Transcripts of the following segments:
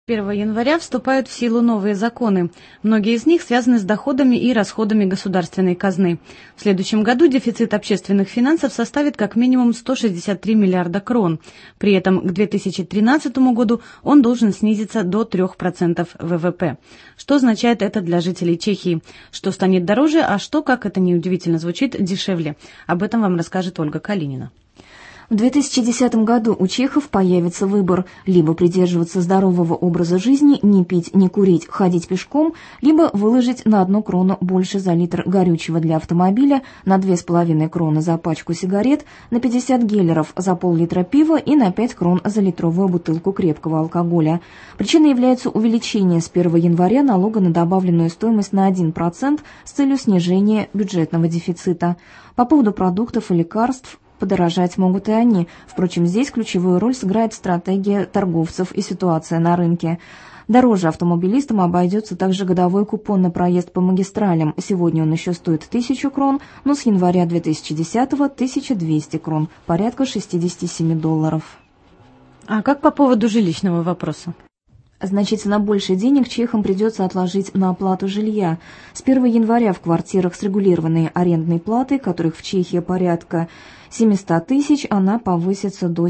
1 января вступают в силу новые законы. Многие из них связаны с доходами и расходами государственной казны. В следующем году дефицит общественных финансов составит как минимум 163 миллиарда крон. При этом к 2013 году он должен снизиться до 3% ВВП. Что означает это для жителей Чехии? Что станет дороже, а что, как это неудивительно звучит, дешевле? Об этом вам расскажет Ольга Калинина. В 2010 году у чехов появится выбор – либо придерживаться здорового образа жизни, не пить, не курить, ходить пешком, либо выложить на 1 крону больше за литр горючего для автомобиля, на 2,5 кроны за пачку сигарет, на 50 геллеров за пол-литра пива и на 5 крон за литровую бутылку крепкого алкоголя. Причиной является увеличение с 1 января налога на добавленную стоимость на 1% с целью снижения бюджетного дефицита. По поводу продуктов и лекарств – подорожать могут и они. Впрочем, здесь ключевую роль сыграет стратегия торговцев и ситуация на рынке. Дороже автомобилистам обойдется также годовой купон на проезд по магистралям. Сегодня он еще стоит 1000 крон, но с января 2010-го 1200 крон, порядка $67. А как по поводу жилищного вопроса? Значительно больше денег чехам придется отложить на оплату жилья. С 1 января в квартирах с регулированной арендной платой, которых в Чехии порядка 700 тысяч, она повысится до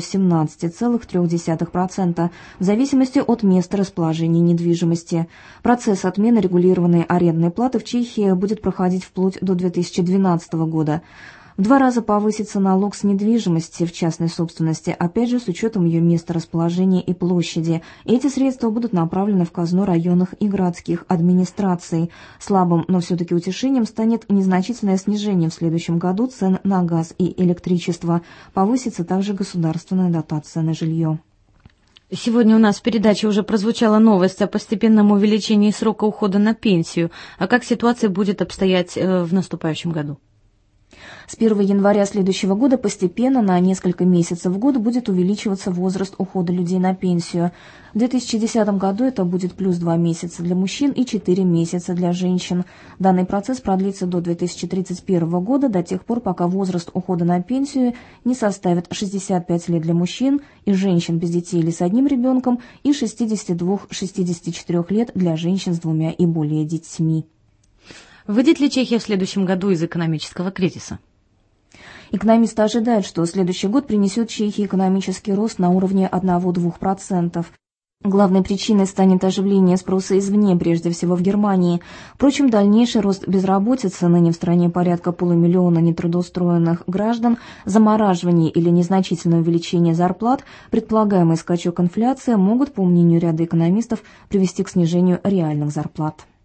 17,3%, в зависимости от места расположения недвижимости. Процесс отмены регулированной арендной платы в Чехии будет проходить вплоть до 2012 года. В 2 раза повысится налог с недвижимости в частной собственности, опять же с учетом ее места расположения и площади. Эти средства будут направлены в казну районных и городских администраций. Слабым, но все-таки утешением станет незначительное снижение в следующем году цен на газ и электричество. Повысится также государственная дотация на жилье. Сегодня у нас в передаче уже прозвучала новость о постепенном увеличении срока ухода на пенсию. А как ситуация будет обстоять в наступающем году? С 1 января следующего года постепенно на несколько месяцев в год будет увеличиваться возраст ухода людей на пенсию. В 2010 году это будет плюс 2 месяца для мужчин и 4 месяца для женщин. Данный процесс продлится до 2031 года, до тех пор, пока возраст ухода на пенсию не составит 65 лет для мужчин и женщин без детей или с одним ребенком и 62-64 лет для женщин с 2 и более детьми. Выйдет ли Чехия в следующем году из экономического кризиса? Экономисты ожидают, что следующий год принесет Чехии экономический рост на уровне 1-2%. Главной причиной станет оживление спроса извне, прежде всего в Германии. Впрочем, дальнейший рост безработицы, ныне в стране порядка 500 000 нетрудоустроенных граждан, замораживание или незначительное увеличение зарплат, предполагаемый скачок инфляции могут, по мнению ряда экономистов, привести к снижению реальных зарплат.